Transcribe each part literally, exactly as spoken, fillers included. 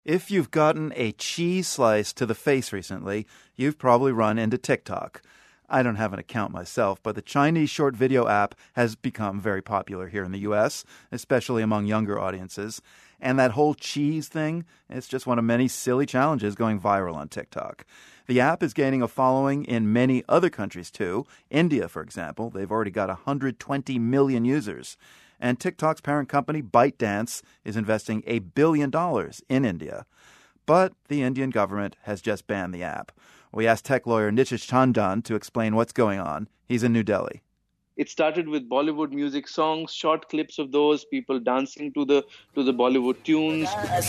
If you've gotten a cheese slice to the face recently, you've probably run into TikTok. I don't have an account myself, but the Chinese short video app has become very popular here in the U S, especially among younger audiences. And that whole cheese thing, it's just one of many silly challenges going viral on TikTok. The app is gaining a following in many other countries, too. India, for example, they've already got one hundred twenty million users. And TikTok's parent company, ByteDance, is investing a billion dollars in India. But the Indian government has just banned the app. We asked tech lawyer Nitish Chandan to explain what's going on. He's in New Delhi. It started with Bollywood music songs, short clips of those, people dancing to the to the Bollywood tunes.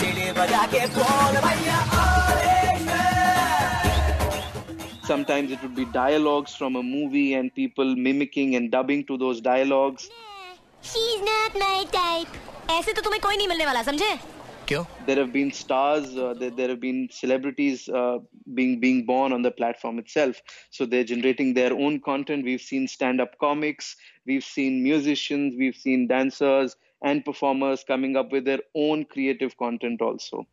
Sometimes it would be dialogues from a movie and people mimicking and dubbing to those dialogues. She's not my type. ऐसे तो तुम्हें कोई नहीं मिलने वाला, समझे? क्यों? There have been stars, uh, there, there have been celebrities uh, being being born on the platform itself. So they're generating their own content. We've seen stand-up comics, we've seen musicians, we've seen dancers and performers coming up with their own creative content also.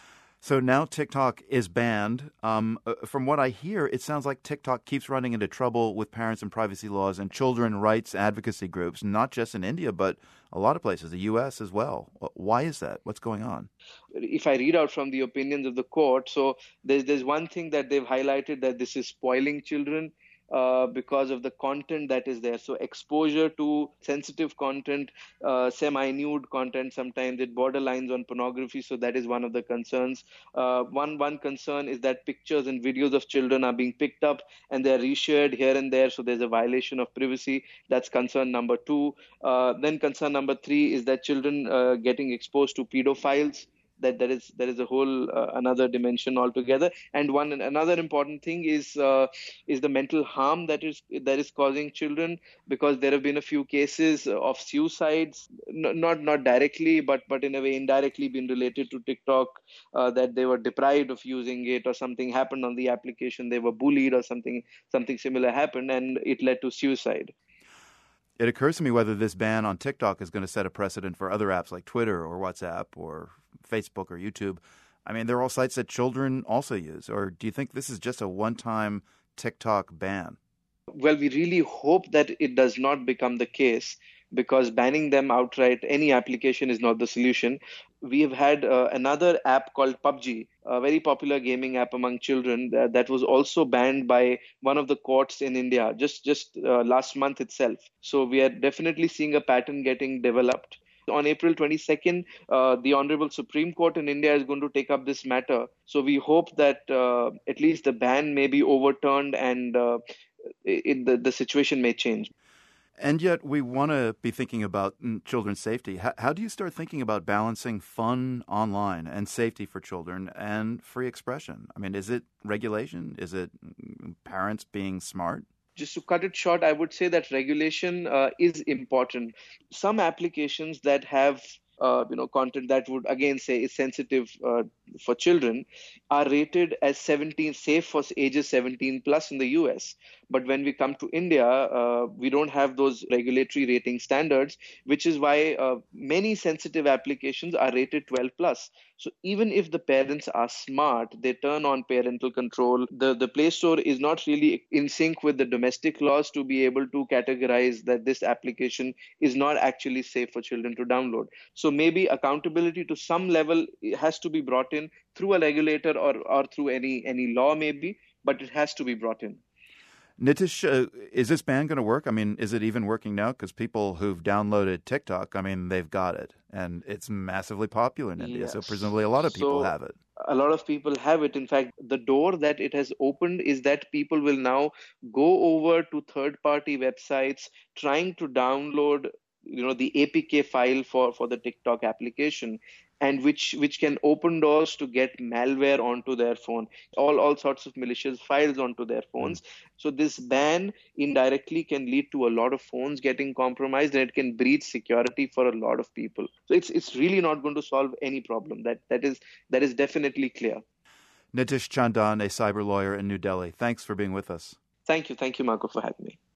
So now TikTok is banned. Um, from what I hear, it sounds like TikTok keeps running into trouble with parents and privacy laws and children rights advocacy groups, not just in India, but a lot of places, the U S as well. Why is that? What's going on? If I read out from the opinions of the court, so there's, there's one thing that they've highlighted, that this is spoiling children. Uh, because of the content that is there. So exposure to sensitive content, uh, semi-nude content, sometimes it borderlines on pornography. So that is one of the concerns. Uh, one one concern is that pictures and videos of children are being picked up and they're reshared here and there. So there's a violation of privacy. That's concern number two. Uh, then concern number three is that children uh, getting exposed to pedophiles. That there is there is a whole uh, another dimension altogether, and one another important thing is uh, is the mental harm that is that is causing children, because there have been a few cases of suicides, n- not not directly, but but in a way indirectly been related to TikTok, uh, that they were deprived of using it, or something happened on the application, they were bullied, or something something similar happened, and it led to suicide. It occurs to me whether this ban on TikTok is going to set a precedent for other apps like Twitter or WhatsApp or Facebook or YouTube. I mean, they're all sites that children also use. Or do you think this is just a one-time TikTok ban? Well, we really hope that it does not become the case, because banning them outright, any application, is not the solution. We have had uh, another app called P U B G, a very popular gaming app among children, that, that was also banned by one of the courts in India just, just uh, last month itself. So we are definitely seeing a pattern getting developed. On April twenty-second, uh, the Honorable Supreme Court in India is going to take up this matter. So we hope that uh, at least the ban may be overturned and uh, it, the, the situation may change. And yet we want to be thinking about children's safety. How, how do you start thinking about balancing fun online and safety for children and free expression? I mean, is it regulation? Is it parents being smart? Just to cut it short, I would say that regulation uh, is important. Some applications that have Uh, you know, content that would again say is sensitive uh, for children are rated as seventeen, safe for ages seventeen plus in the U S. But when we come to India, uh, we don't have those regulatory rating standards, which is why uh, many sensitive applications are rated twelve plus. So even if the parents are smart, they turn on parental control. The, the Play Store is not really in sync with the domestic laws to be able to categorize that this application is not actually safe for children to download. So maybe accountability to some level has to be brought in through a regulator or, or through any, any law maybe, but it has to be brought in. Nitish, uh, is this ban going to work? I mean, is it even working now? Because people who've downloaded TikTok, I mean, they've got it. And it's massively popular in India. Yes. So presumably a lot of people so, have it. A lot of people have it. In fact, the door that it has opened is that people will now go over to third-party websites trying to download, you know, the A P K file for, for the TikTok application, and which which can open doors to get malware onto their phone, all, all sorts of malicious files onto their phones. Mm. So this ban indirectly can lead to a lot of phones getting compromised, and it can breach security for a lot of people. So it's it's really not going to solve any problem. That that is that is definitely clear. Nitish Chandan, a cyber lawyer in New Delhi. Thanks for being with us. Thank you. Thank you, Marco, for having me.